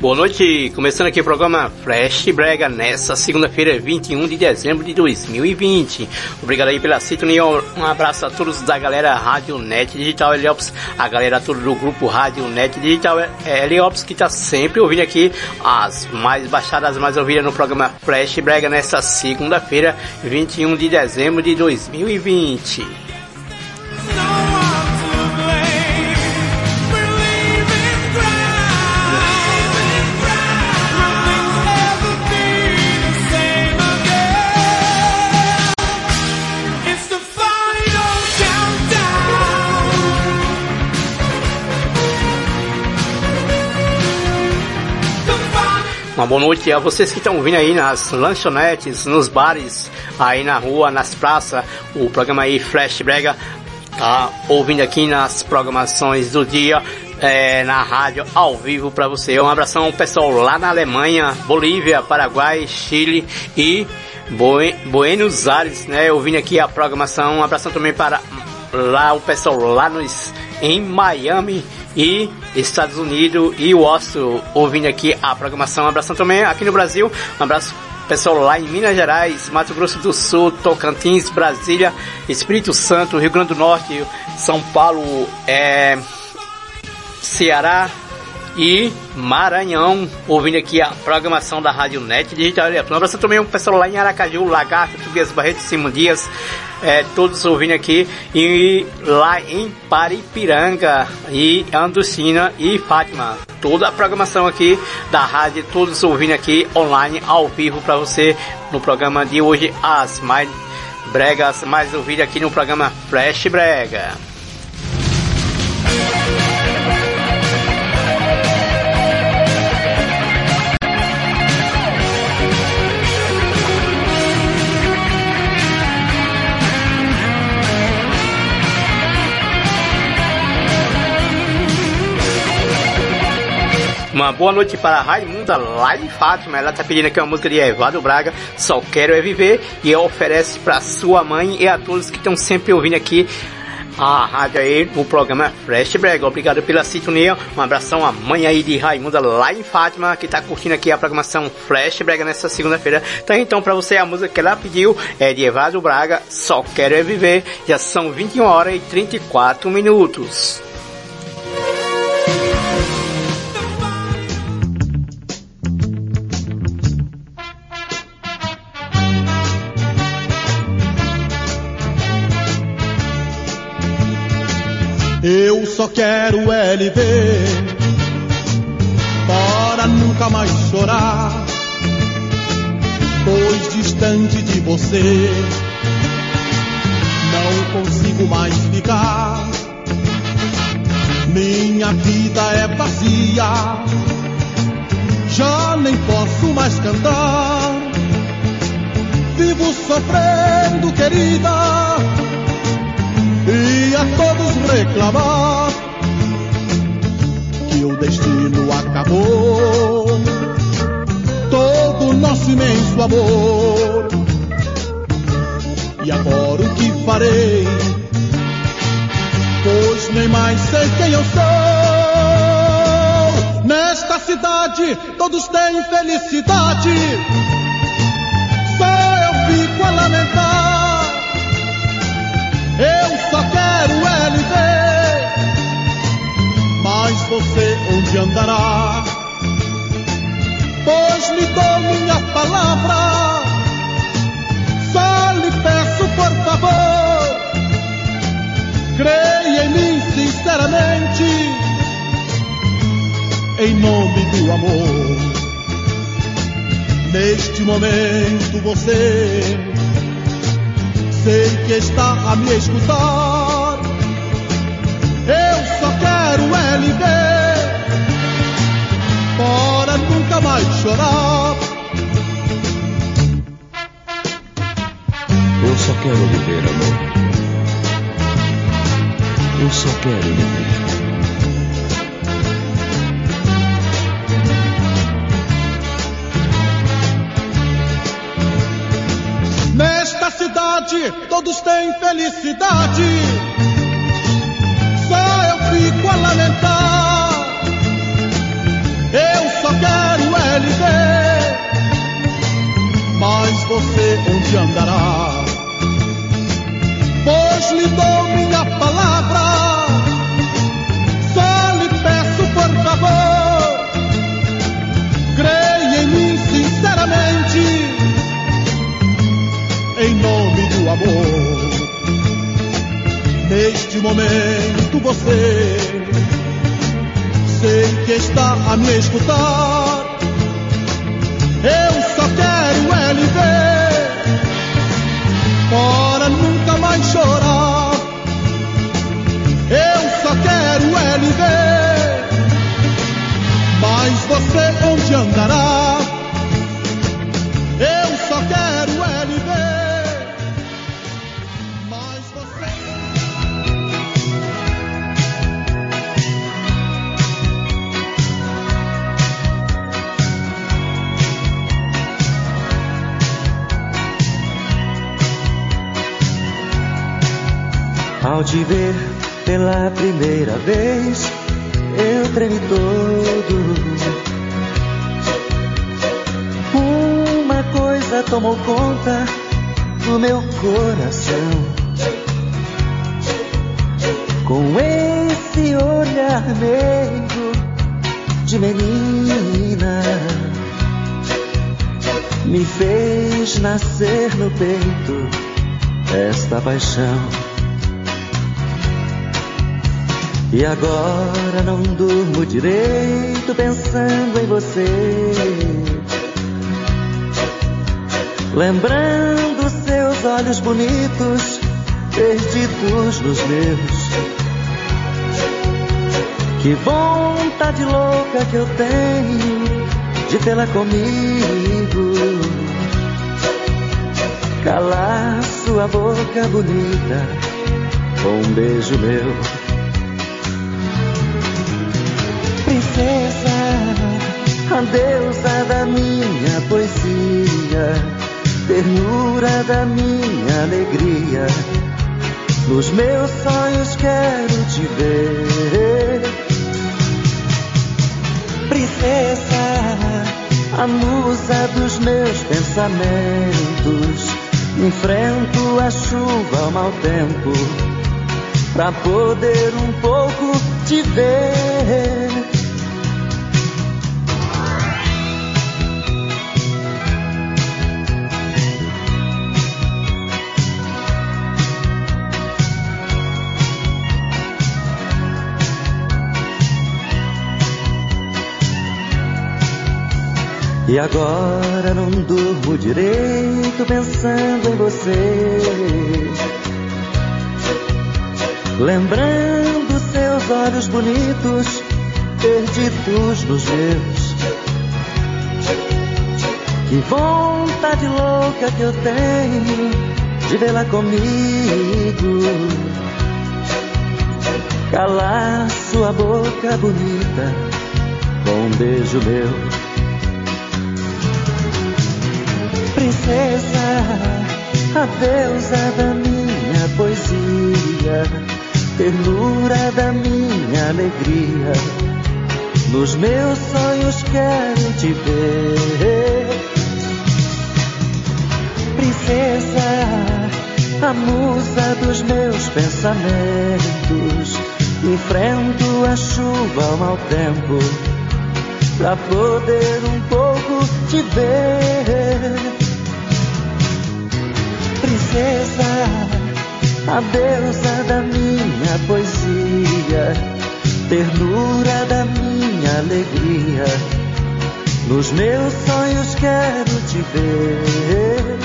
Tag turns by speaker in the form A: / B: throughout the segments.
A: Boa noite, começando aqui o programa Flash Brega nessa segunda-feira, 21 de dezembro de 2020. Obrigado aí pela sintonia, um abraço a todos da galera Rádio Net Digital Heliópolis, a galera toda do grupo Rádio Net Digital Heliópolis que tá sempre ouvindo aqui as mais baixadas, as mais ouvidas no programa Flash Brega nessa segunda-feira, 21 de dezembro de 2020. Uma boa noite a vocês que estão vindo aí nas lanchonetes, nos bares, aí na rua, nas praças, o programa aí Flash Brega, tá ouvindo aqui nas programações do dia, na rádio, ao vivo pra você. Um abração ao pessoal lá na Alemanha, Bolívia, Paraguai, Chile e Buenos Aires, né, ouvindo aqui a programação. Um abração também para lá o pessoal lá em Miami e Estados Unidos e Washington, ouvindo aqui a programação. Um abração também aqui no Brasil, um abraço pessoal lá em Minas Gerais, Mato Grosso do Sul, Tocantins, Brasília, Espírito Santo, Rio Grande do Norte, São Paulo, Ceará e Maranhão, ouvindo aqui a programação da Rádio Net Digital. Um abraço também ao pessoal lá em Aracaju, Lagarto, Tobias Barreto, Simão Dias, todos ouvindo aqui, e lá em Paripiranga e Anducina e Fátima, toda a programação aqui da rádio, todos ouvindo aqui online, ao vivo para você no programa de hoje, as mais bregas mais ouvidas aqui no programa Flash Brega. Uma boa noite para a Raimunda lá de Fátima. Ela tá pedindo aqui uma música de Evandro Braga, Só Quero É Viver, e ela oferece para sua mãe e a todos que estão sempre ouvindo aqui a rádio aí, o programa Flash Brega. Obrigado pela sintonia, um abração à mãe aí de Raimunda lá em Fátima, que tá curtindo aqui a programação Flash Brega nessa segunda-feira. Então para você a música que ela pediu é de Evandro Braga, Só Quero É Viver. Já são 21 horas e 34 minutos.
B: Eu só quero lhe ver para nunca mais chorar, pois distante de você não consigo mais ficar. Minha vida é vazia, já nem posso mais cantar. Vivo sofrendo, querida, e a todos reclamar que o destino acabou todo o nosso imenso amor. E agora o que farei? Pois nem mais sei quem eu sou. Nesta cidade todos têm felicidade, só eu fico a lamentar. Eu só quero lhe ver, mas você onde andará? Pois lhe dou minha palavra, só lhe peço por favor, creia em mim sinceramente, em nome do amor. Neste momento você sei que está a me escutar. Eu só quero lhe ver para nunca mais chorar.
C: Eu só quero lhe ver, amor. Eu só quero lhe ver.
B: Nesta cidade todos têm felicidade, só eu fico a lamentar. Eu só quero está a me escutar. Eu só quero é lhe ver, para nunca mais chorar. Eu só quero é lhe ver, mas você onde andará? Eu só quero é lhe ver, mas você...
D: Ao te ver pela primeira vez, eu tremi todo. Uma coisa tomou conta do meu coração. Com esse olhar meigo de menina, me fez nascer no peito esta paixão. E agora não durmo direito pensando em você, lembrando seus olhos bonitos perdidos nos meus. Que vontade louca que eu tenho de tê-la comigo, calar sua boca bonita com um beijo meu. Princesa, a deusa da minha poesia, ternura da minha alegria, nos meus sonhos quero te ver. Princesa, a musa dos meus pensamentos, enfrento a chuva, o mau tempo, pra poder um pouco te ver. E agora não durmo direito pensando em você, lembrando seus olhos bonitos perdidos nos meus. Que vontade louca que eu tenho de vê-la comigo, calar sua boca bonita com um beijo meu. Princesa, a deusa da minha poesia, ternura da minha alegria, nos meus sonhos quero te ver. Princesa, a musa dos meus pensamentos, enfrento a chuva, o mau tempo, pra poder um pouco te ver. Princesa, a deusa da minha poesia, ternura da minha alegria, nos meus sonhos quero te ver.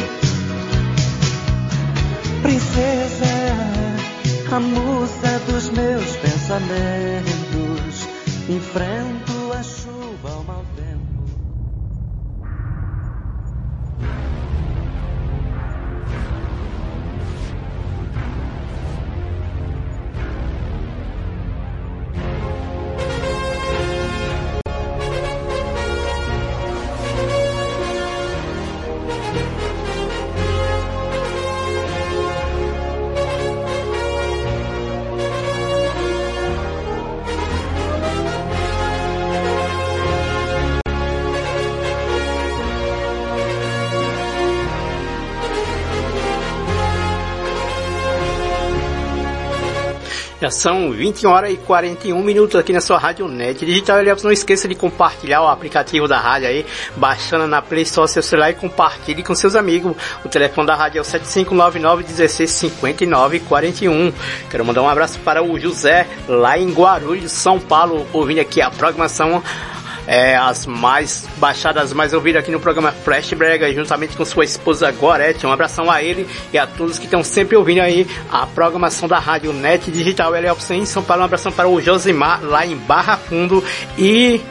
D: Princesa, a musa dos meus pensamentos, enfrento a chuva, o mau tempo.
A: Já são 21 horas e 41 minutos aqui na sua Rádio Net Digital. Aliás, não esqueça de compartilhar o aplicativo da rádio aí, baixando na Play Store seu celular e compartilhe com seus amigos. O telefone da rádio é o 7599-1659-41. Quero mandar um abraço para o José, lá em Guarulhos, São Paulo, ouvindo aqui a programação. As mais baixadas, mais ouvidas aqui no programa Flash Brega, juntamente com sua esposa Gorete. Um abração a ele e a todos que estão sempre ouvindo aí a programação da Rádio Net Digital LFC em São Paulo. Um abração para o Josimar, lá em Barra Fundo, e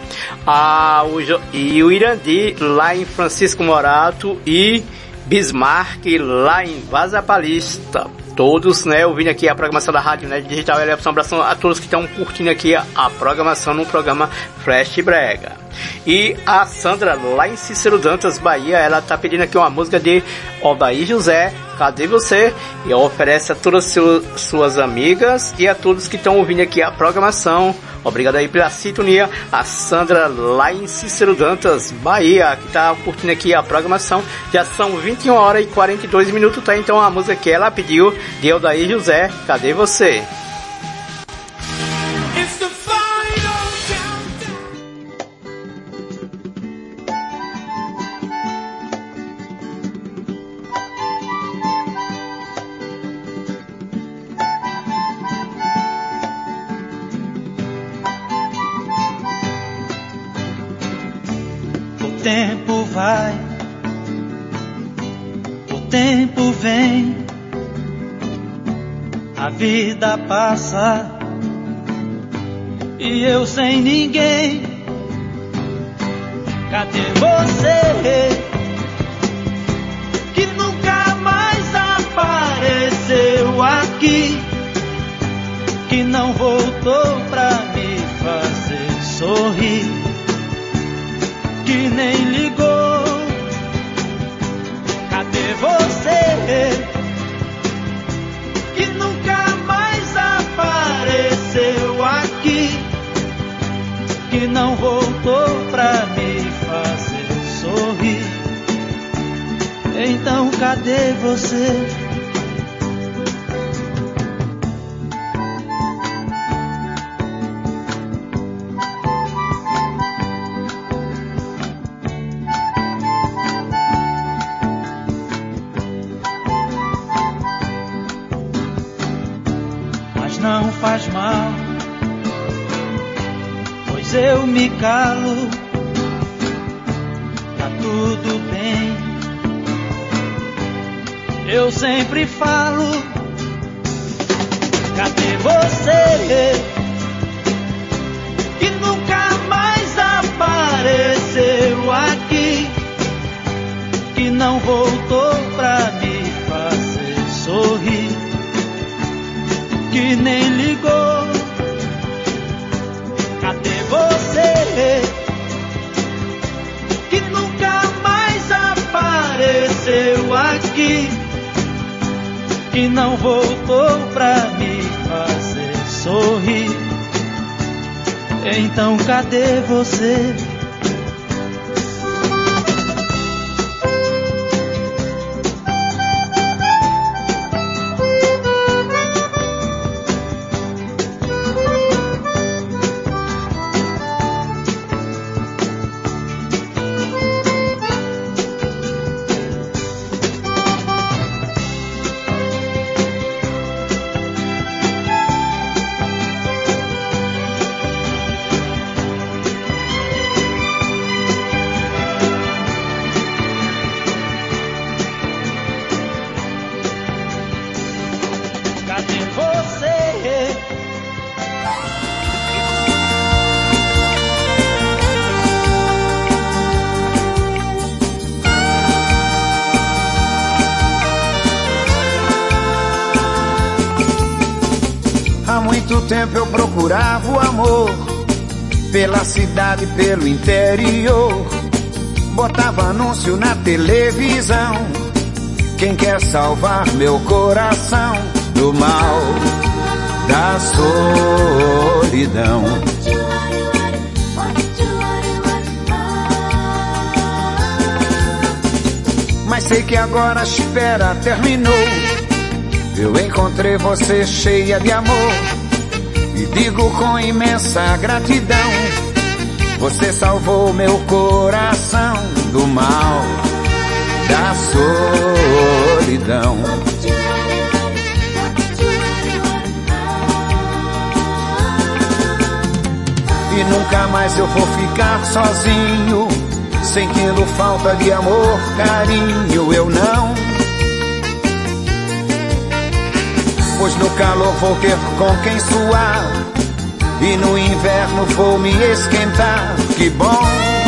A: o Irandi, lá em Francisco Morato, e Bismarck, lá em Vaza Palista. Todos, né, ouvindo aqui a programação da Rádio Net Digital. Um abração a todos que estão curtindo aqui a programação no programa Flash Brega. E a Sandra, lá em Cícero Dantas, Bahia, ela tá pedindo aqui uma música de Odair José, Cadê Você? E oferece a todas suas amigas e a todos que estão ouvindo aqui a programação. Obrigado aí pela sintonia. A Sandra, lá em Cícero Dantas, Bahia, que tá curtindo aqui a programação. Já são 21 horas e 42 minutos, tá? Então a música que ela pediu, de Odair José, Cadê Você?
D: O tempo vai, o tempo vem, a vida passa e eu sem ninguém. Cadê você que nunca mais apareceu aqui, que não voltou pra me fazer sorrir, que nem ligou? Cadê você que nunca mais apareceu aqui, que não voltou pra me fazer sorrir? Então cadê você? Não faz mal, pois eu me calo, tá tudo bem. Eu sempre falo, cadê você que nunca mais apareceu aqui, que não voltou pra me fazer sorrir, que nem ligou? Cadê você que nunca mais apareceu aqui, que não voltou pra me fazer sorrir? Então cadê você?
E: Há muito tempo eu procurava o amor, pela cidade, pelo interior. Botava anúncio na televisão, quem quer salvar meu coração do mal, da solidão. Mas sei que agora a espera terminou. Eu encontrei você cheia de amor, e digo com imensa gratidão. Você salvou meu coração do mal, da solidão. E nunca mais eu vou ficar sozinho, sentindo falta de amor, carinho, eu não. Pois no calor vou ter com quem suar, e no inverno vou me esquentar, que bom.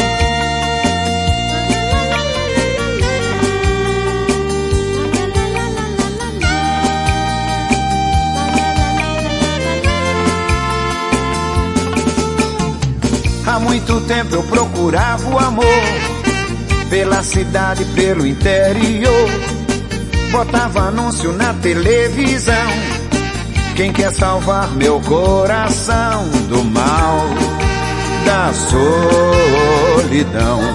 E: Há muito tempo eu procurava o amor, pela cidade, pelo interior. Botava anúncio na televisão, quem quer salvar meu coração do mal, da solidão.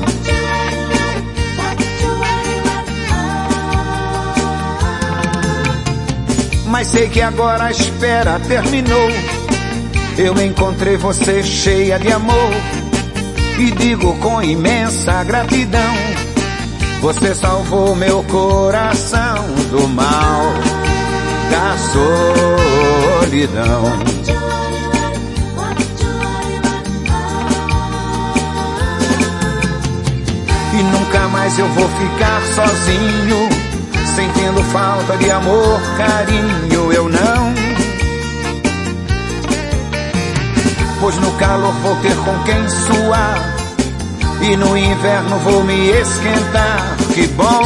E: Mas sei que agora a espera terminou. Eu encontrei você cheia de amor, e digo com imensa gratidão. Você salvou meu coração do mal, da solidão. E nunca mais eu vou ficar sozinho, sentindo falta de amor, carinho, eu não. Pois no calor vou ter com quem suar, e no inverno vou me esquentar, que bom.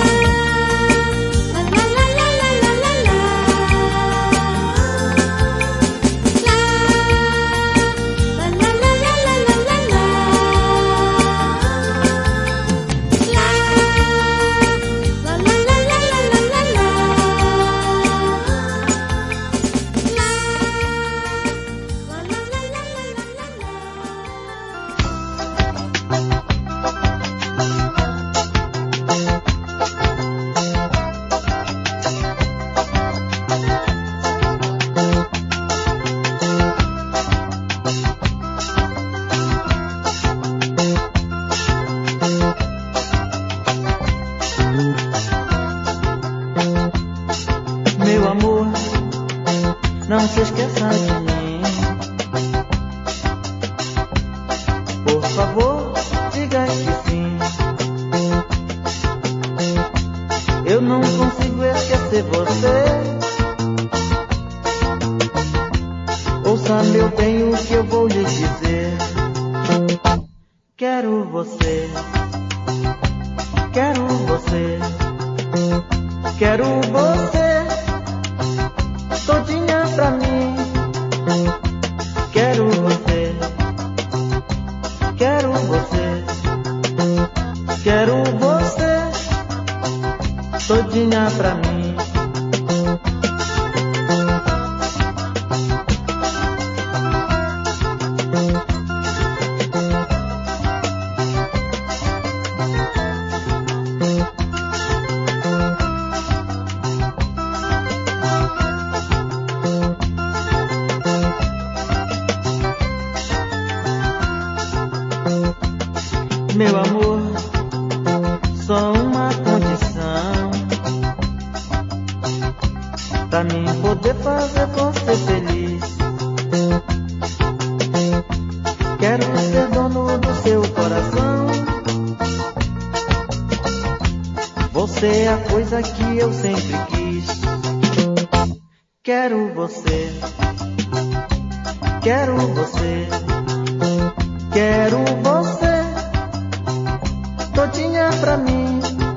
D: Meu amor, só uma condição pra mim poder fazer você feliz. Quero ser dono do seu coração. Você é a coisa que eu sempre quis. Quero você, quero você, quero você todinha pra mim.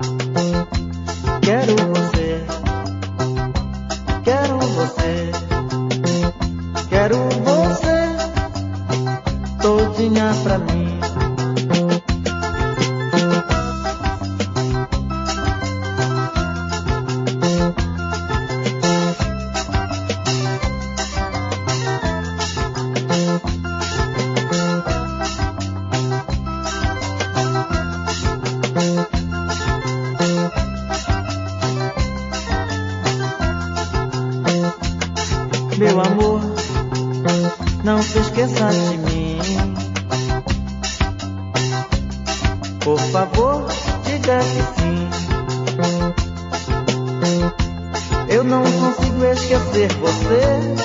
D: Quero você, quero você, quero você todinha pra mim. Por favor, diga que sim. Eu não consigo esquecer você.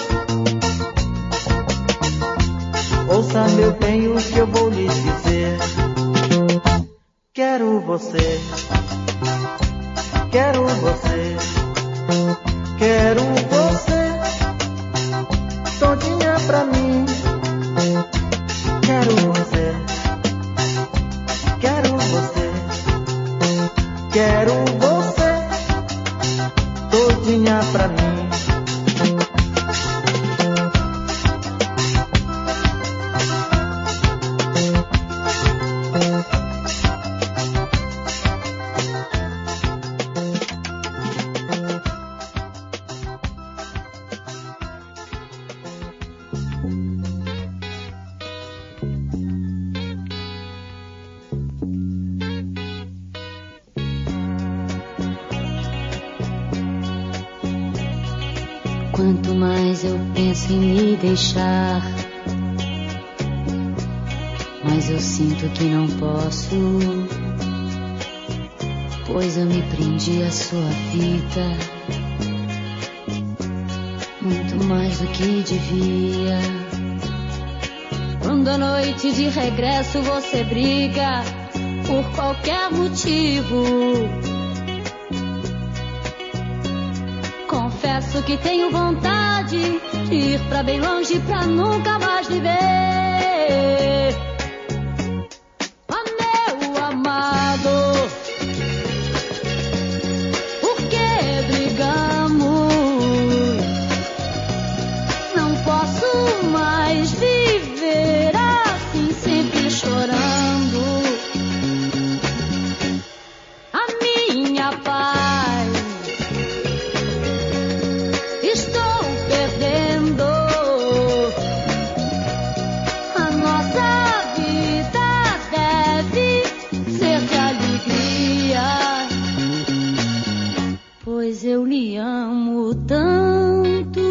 D: Ouça meu bem o que eu vou lhe dizer. Quero você. Quero você. Quero você. Todinha pra mim. Quero você. Quero você. Quero você. Todinha pra mim.
F: Quanto mais eu penso em me deixar, mas eu sinto que não posso, pois eu me prendi à sua vida, muito mais do que devia. Quando à noite de regresso você briga por qualquer motivo, confesso que tenho vontade de ir pra bem longe pra nunca mais lhe ver. Ah, meu amado, por que brigamos? Não posso mais viver assim, sempre chorando. A minha paz estou perdendo. A nossa vida deve ser de alegria, pois eu lhe amo tanto.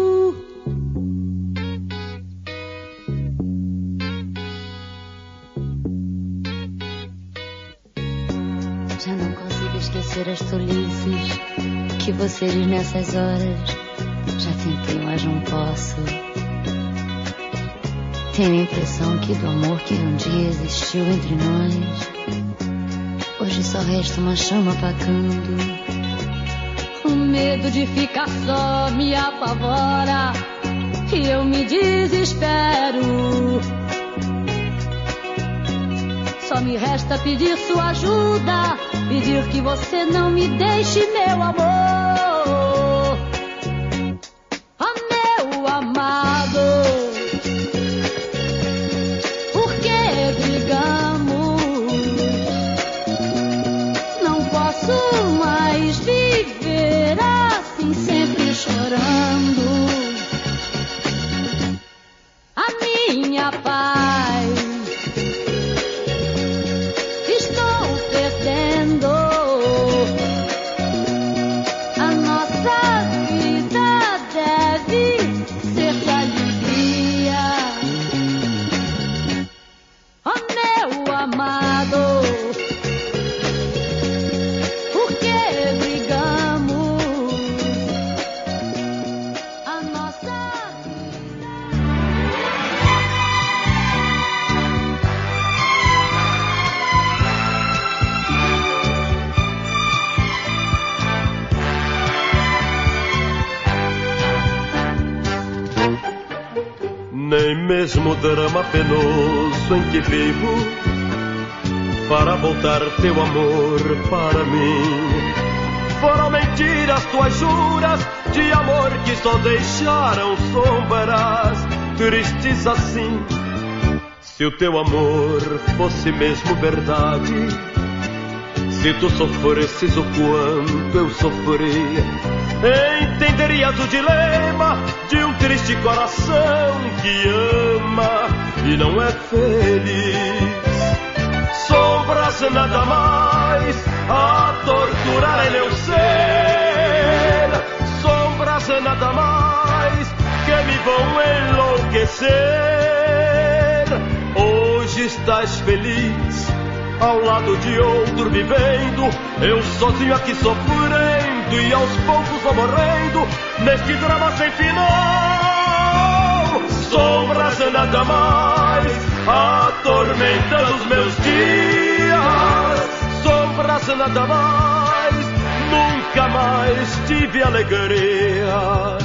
F: Já não consigo esquecer as tolices que você diz nessas horas. Já tentei, mas não posso. Tenho a impressão que do amor que um dia existiu entre nós, hoje só resta uma chama apagando. O medo de ficar só me apavora e eu me desespero. Só me resta pedir sua ajuda, pedir que você não me deixe, meu amor. Oh, meu amado, por que brigamos? Não posso mais viver assim, sempre chorando. A minha paz estou perdendo. A nossa vida deve ser de alegria. Oh, meu amado, por que brigamos? A nossa vida.
G: Nem mesmo o drama penoso em que vivo fará voltar teu amor para mim. Foram mentiras tuas juras de amor que só deixaram sombras tristes assim. Se o teu amor fosse mesmo verdade, se tu sofresses o quanto eu sofri, entenderias o dilema de um triste coração que ama e não é feliz. Sombras nada mais a torturar em meu ser, sombras nada mais que me vão enlouquecer. Hoje estás feliz ao lado de outro vivendo, eu sozinho aqui sofrendo e aos poucos vou morrendo neste drama sem final. Sombras nada mais atormentando os meus dias, sombras nada mais, nunca mais tive alegria.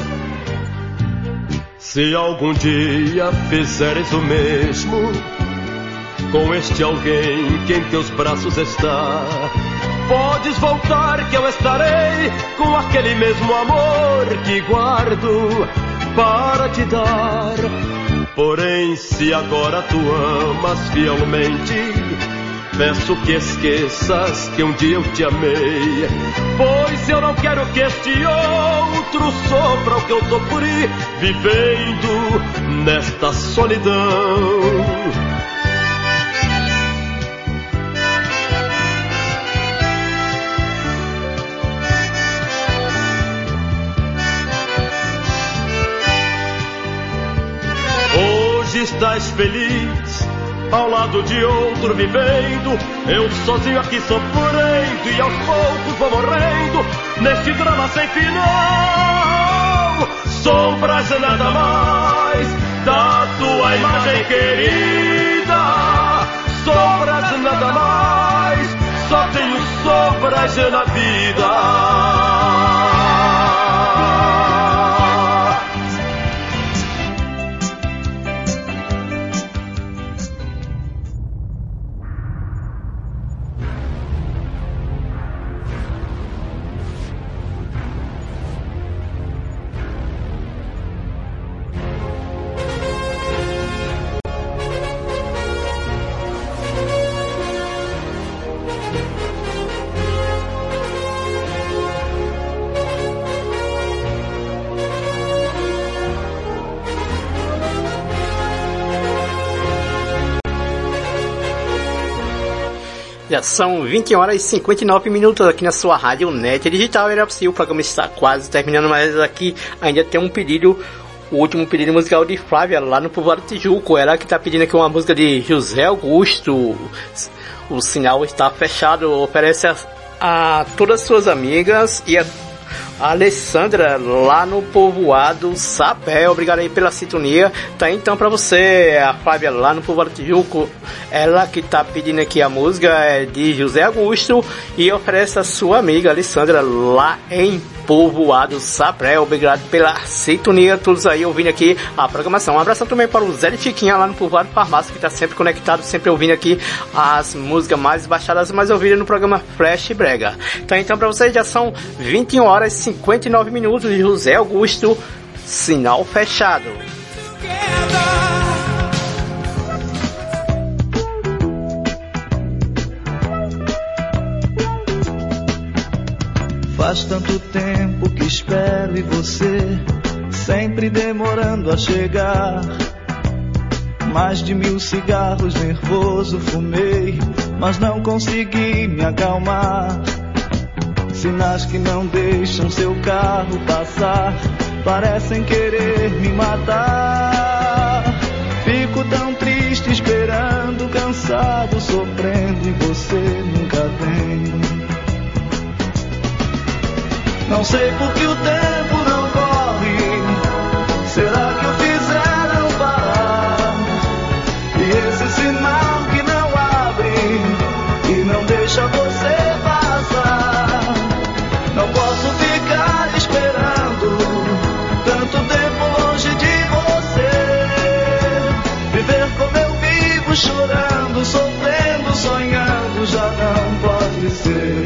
G: Se algum dia fizeres o mesmo com este alguém que em teus braços está, podes voltar que eu estarei com aquele mesmo amor que guardo para te dar. Porém, se agora tu amas fielmente, peço que esqueças que um dia eu te amei, pois eu não quero que este outro sofra o que eu sofri vivendo nesta solidão. Estás feliz ao lado de outro vivendo, eu sozinho aqui sofrendo e aos poucos vou morrendo neste drama sem final. Sombras nada mais da tua imagem querida, sombras nada mais, só tenho sombras na vida.
A: Já são 20 horas e 59 minutos aqui na sua rádio Net Digital. Era possível, o programa está quase terminando, mas aqui ainda tem um pedido, o último pedido musical de Flávia, lá no Povoado Tijuco. Ela que está pedindo aqui uma música de José Augusto, O Sinal Está Fechado. Oferece a todas as suas amigas e a Alessandra lá no Povoado Sapé. Obrigado aí pela sintonia. Tá então pra você, a Flávia lá no Povoado Tijuco. Ela que tá pedindo aqui a música é de José Augusto e oferece a sua amiga Alessandra lá em Povoado Sapé. Obrigado pela sintonia, todos aí ouvindo aqui a programação. Um abração também para o Zé de Chiquinha lá no Povoado Farmácia, que tá sempre conectado, sempre ouvindo aqui as músicas mais baixadas, mais ouvidas no programa Flash Brega. Então pra vocês já são 21 horas e 59 minutos de José Augusto, Sinal Fechado.
D: Faz tanto tempo que espero e você sempre demorando a chegar. Mais de 1000 cigarros nervoso fumei, mas não consegui me acalmar. Sinais que não deixam seu carro passar, parecem querer me matar. Fico tão triste esperando, cansado, sofrendo e você nunca vem. Não sei por que o tempo não corre, será que o fizeram parar? E esse sinal que não abre e não deixa você passar. Não posso ficar esperando tanto tempo longe de você. Viver como eu vivo, chorando, sofrendo, sonhando, já não pode ser.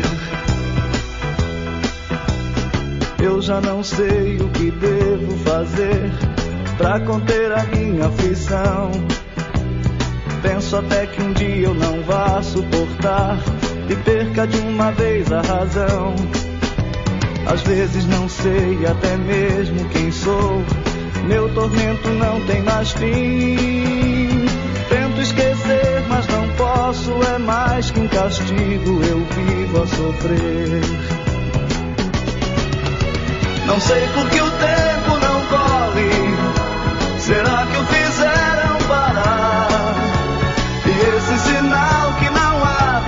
D: Eu já não sei o que devo fazer pra conter a minha aflição. Penso até que um dia eu não vá suportar e perca de uma vez a razão. Às vezes não sei até mesmo quem sou, meu tormento não tem mais fim. Tento esquecer, mas não posso, é mais que um castigo, eu vivo a sofrer. Não sei por que o tempo não corre, será que o fizeram parar? E esse sinal que não abre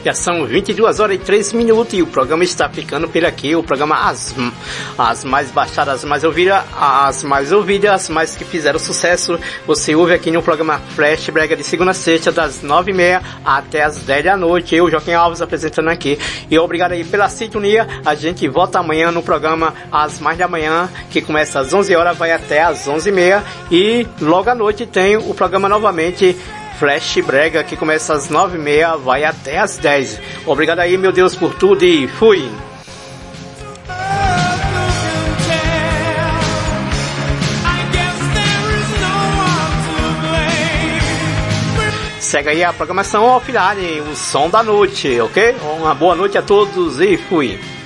A: Já são 22 horas e 3 minutos e o programa está ficando por aqui. O programa As Mais Baixadas, as mais ouvidas, as mais que fizeram sucesso. Você ouve aqui no programa Flash Brega de segunda a sexta, das 9h30 até as 10 da noite. Eu, Joaquim Alves, apresentando aqui. E obrigado aí pela sintonia. A gente volta amanhã no programa As Mais da Manhã, que começa às 11 horas, vai até às 11h30. E logo à noite tem o programa novamente Flash Brega, que começa às 9h30, vai até às 10. Obrigado aí, meu Deus, por tudo e fui! Segue aí a programação offline, o som da noite, ok? Uma boa noite a todos e fui!